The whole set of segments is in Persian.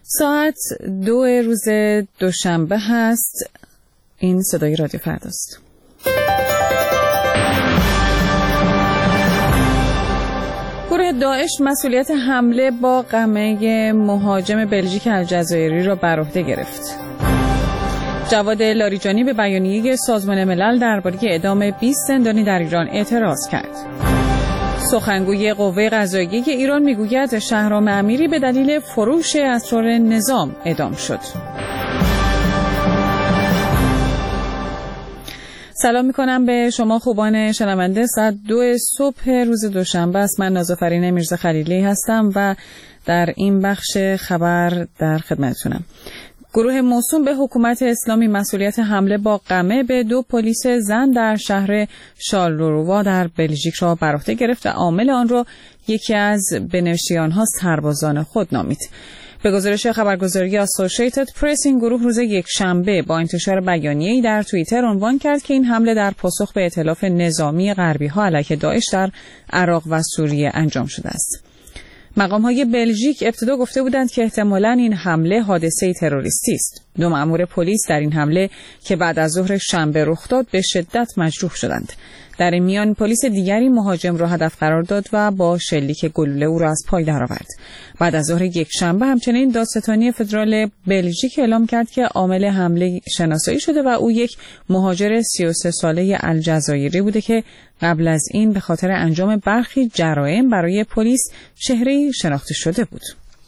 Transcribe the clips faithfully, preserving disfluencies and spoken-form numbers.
ساعت دو روز دوشنبه هست. این صدای رادیو فرداست. گروه داعش مسئولیت حمله با قمه مهاجم بلژیک الجزایری را بر عهده گرفت. جواد لاریجانی به بیانیه سازمان ملل درباره اعدام بیست زندانی در ایران اعتراض کرد. سخنگوی قوه قضاییه ایران میگوید شهرام امیری به دلیل فروش اسرار نظام اعدام شد. سلام میکنم به شما خوبان شنونده. ساعت دو صبح روز دوشنبه است. من نازافرین میرزا خلیلی هستم و در این بخش خبر در خدمتتونم. گروه موسوم به حکومت اسلامی مسئولیت حمله با قمه به دو پلیس زن در شهر شارلروا در بلژیک را بر عهده گرفت و عامل آن را یکی از بنوشتی آنها سربازان خود نامید. به گزارش خبرگزاری اسوسییتد پرس، این گروه روز یک شنبه با انتشار بیانیه‌ای در توییتر عنوان کرد که این حمله در پاسخ به ائتلاف نظامی غربی‌ها علیه داعش در عراق و سوریه انجام شده است. مقام‌های بلژیک ابتدا گفته بودند که احتمالاً این حمله حادثه تروریستی است. دو مأمور پلیس در این حمله که بعد از ظهر شنبه رخ داد به شدت مجروح شدند. در این میان پلیس دیگری مهاجم را هدف قرار داد و با شلیک گلوله او را از پای درآورد. بعد از ظهر یک شنبه همچنین دادستانی فدرال بلژیک اعلام کرد که عامل حمله شناسایی شده و او یک مهاجر سی و سه ساله الجزایری بوده که قبل از این به خاطر انجام برخی جرایم برای پلیس چهره‌ای شناخته شده بود.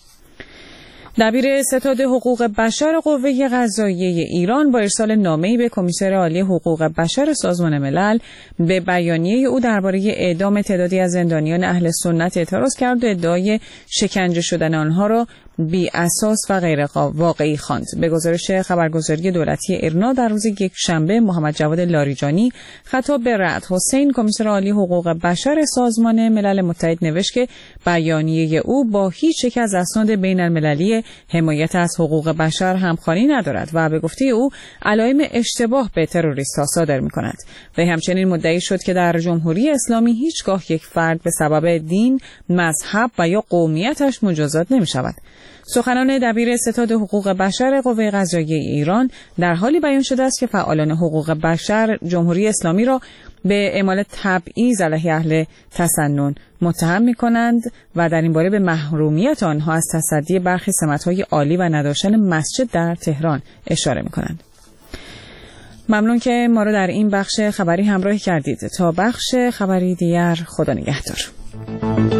دبیر ستاد حقوق بشر قوه قضاییه ایران با ارسال نامه‌ای به کمیسر عالی حقوق بشر سازمان ملل به بیانیه او درباره اعدام تعدادی از زندانیان اهل سنت اعتراض کرد و ادعای شکنجه شدن آنها را بی اساس و غیر واقعی خواند. به گزارش خبرگزاری دولتی ایرنا در روز یک شنبه محمد جواد لاریجانی خطاب به رعد حسین کمیسر عالی حقوق بشر سازمان ملل متحد نوشت که بیانیه او با هیچ یک از اسناد بین المللی حمایت از حقوق بشر همخوانی ندارد و به گفته او علائم اشتباه به تروریست‌ها صادر می‌کند. و همچنین مدعی شد که در جمهوری اسلامی هیچگاه یک فرد به سبب دین، مذهب و یا قومیتش مجازات نمی‌شود. سخنان دبیر ستاد حقوق بشر قوه قضاییه ایران در حالی بیان شده است که فعالان حقوق بشر جمهوری اسلامی را به اعمال تبعیض علیه اهل تسنن متهم می‌کنند و در این باره به محرومیت آنها از تصدی برخی سمت‌های عالی و نداشتن مسجد در تهران اشاره می‌کنند. ممنون که ما رو در این بخش خبری همراهی کردید. تا بخش خبری دیگر، خدا نگهدار.